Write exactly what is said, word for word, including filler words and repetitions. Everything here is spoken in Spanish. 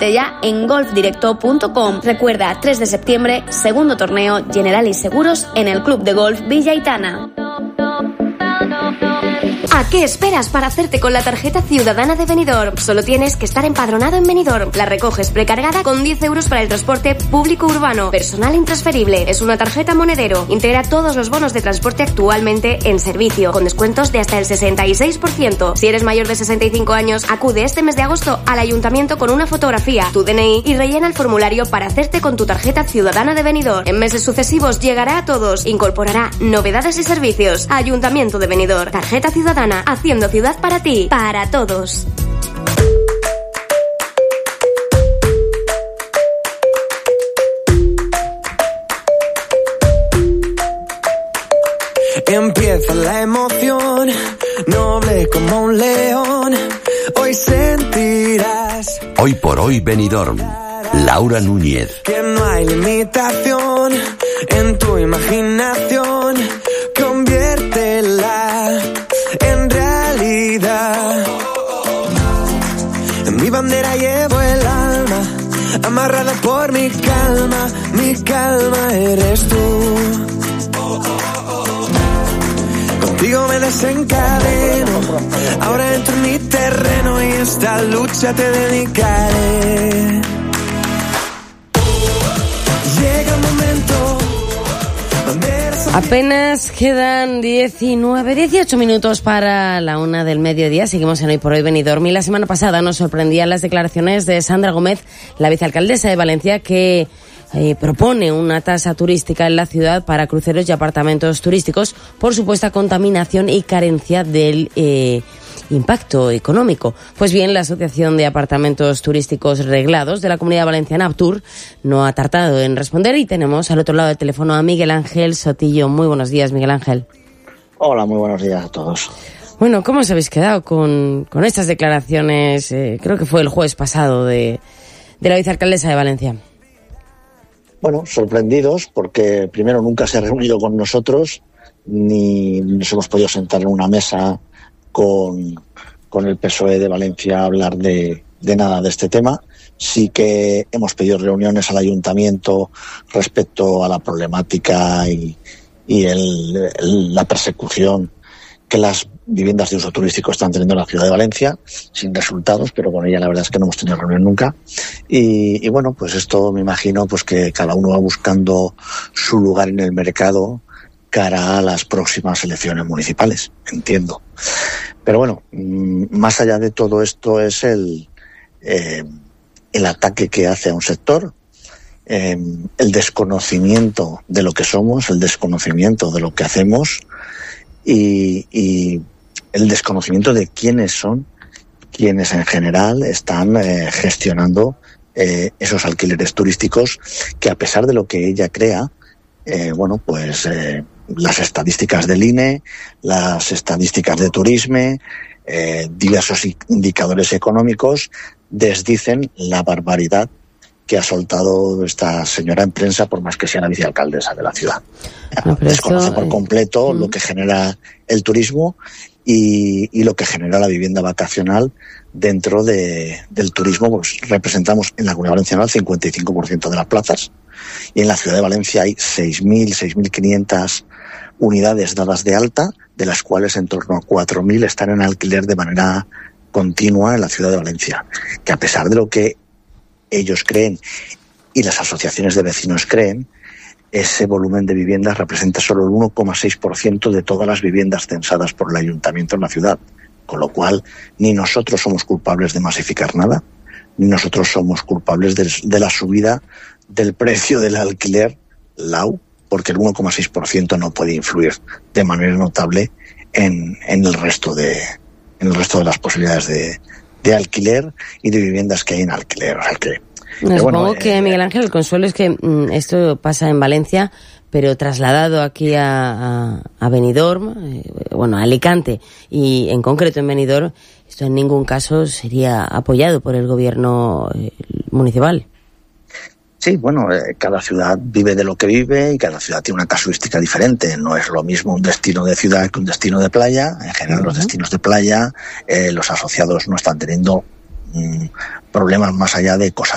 Inscríbete ya en golf directo punto com. Recuerda, tres de septiembre, segundo torneo Generali Seguros en el Club de Golf Villa Aitana. ¿A qué esperas para hacerte con la tarjeta ciudadana de Benidorm? Solo tienes que estar empadronado en Benidorm. La recoges precargada con diez euros para el transporte público urbano, personal e intransferible. Es una tarjeta monedero. Integra todos los bonos de transporte actualmente en servicio, con descuentos de hasta el sesenta y seis por ciento. Si eres mayor de sesenta y cinco años, acude este mes de agosto al ayuntamiento con una fotografía, tu D N I y rellena el formulario para hacerte con tu tarjeta ciudadana de Benidorm. En meses sucesivos llegará a todos. Incorporará novedades y servicios. Ayuntamiento de Benidorm. Tarjeta ciudadana. Haciendo ciudad para ti, para todos. Empieza la emoción, noble como un león. Hoy sentirás. Hoy por hoy Benidorm. Laura Núñez. Que no hay limitación en tu imaginación. Conviértela en realidad. En mi bandera llevo el alma, amarrada por mi calma. Mi calma eres tú. Contigo me desencadeno, ahora entro en mi terreno y esta lucha te dedicaré. Llega el momento. Apenas quedan diecinueve, dieciocho minutos para la una del mediodía. Seguimos en Hoy por Hoy Benidorm. Y la semana pasada nos sorprendían las declaraciones de Sandra Gómez, la vicealcaldesa de Valencia, que eh, propone una tasa turística en la ciudad para cruceros y apartamentos turísticos por supuesta contaminación y carencia del eh, impacto económico. Pues bien, la Asociación de Apartamentos Turísticos Reglados de la Comunidad Valenciana, Aptur, no ha tardado en responder y tenemos al otro lado del teléfono a Miguel Ángel Sotillo. Muy buenos días, Miguel Ángel. Hola, muy buenos días a todos. Bueno, ¿cómo os habéis quedado con, con estas declaraciones? Eh, creo que fue el jueves pasado de, de la vicealcaldesa de Valencia. Bueno, sorprendidos porque primero nunca se ha reunido con nosotros ni nos hemos podido sentar en una mesa con, con el P S O E de Valencia a hablar de, de nada de este tema. Sí que hemos pedido reuniones al ayuntamiento respecto a la problemática y, y el, el, la persecución que las viviendas de uso turístico están teniendo en la ciudad de Valencia, sin resultados, pero con ella la verdad es que no hemos tenido reunión nunca. Y, y bueno, pues esto me imagino pues que cada uno va buscando su lugar en el mercado cara a las próximas elecciones municipales, entiendo. Pero bueno, más allá de todo esto es el, eh, el ataque que hace a un sector, eh, el desconocimiento de lo que somos, el desconocimiento de lo que hacemos y, y el desconocimiento de quiénes son quienes en general están eh, gestionando eh, esos alquileres turísticos que, a pesar de lo que ella crea, eh, bueno, pues eh, las estadísticas del I N E, las estadísticas de Turisme, eh, diversos indicadores económicos desdicen la barbaridad que ha soltado esta señora en prensa, por más que sea la vicealcaldesa de la ciudad. No, Desconoce esto, por completo eh, lo que genera el turismo y, y lo que genera la vivienda vacacional dentro de, del turismo. Pues representamos en la Comunidad Valenciana el cincuenta y cinco por ciento de las plazas y en la ciudad de Valencia hay seis mil, seis mil quinientas unidades dadas de alta, de las cuales en torno a cuatro mil están en alquiler de manera continua en la ciudad de Valencia, que a pesar de lo que ellos creen y las asociaciones de vecinos creen, ese volumen de viviendas representa solo el uno coma seis por ciento de todas las viviendas censadas por el ayuntamiento en la ciudad, con lo cual ni nosotros somos culpables de masificar nada, ni nosotros somos culpables de, de la subida del precio del alquiler L A U, porque el uno coma seis por ciento no puede influir de manera notable en, en el resto de en el resto de las posibilidades de, de alquiler y de viviendas que hay en alquiler. O sea que, no, supongo bueno, que, eh, Miguel Ángel, el consuelo es que mm, esto pasa en Valencia, pero trasladado aquí a, a, a Benidorm, eh, bueno, a Alicante, y en concreto en Benidorm, esto en ningún caso sería apoyado por el gobierno eh, municipal. Sí, bueno, eh, cada ciudad vive de lo que vive y cada ciudad tiene una casuística diferente. No es lo mismo un destino de ciudad que un destino de playa. En general, uh-huh. los destinos de playa, eh, los asociados no están teniendo mmm, problemas más allá de cosas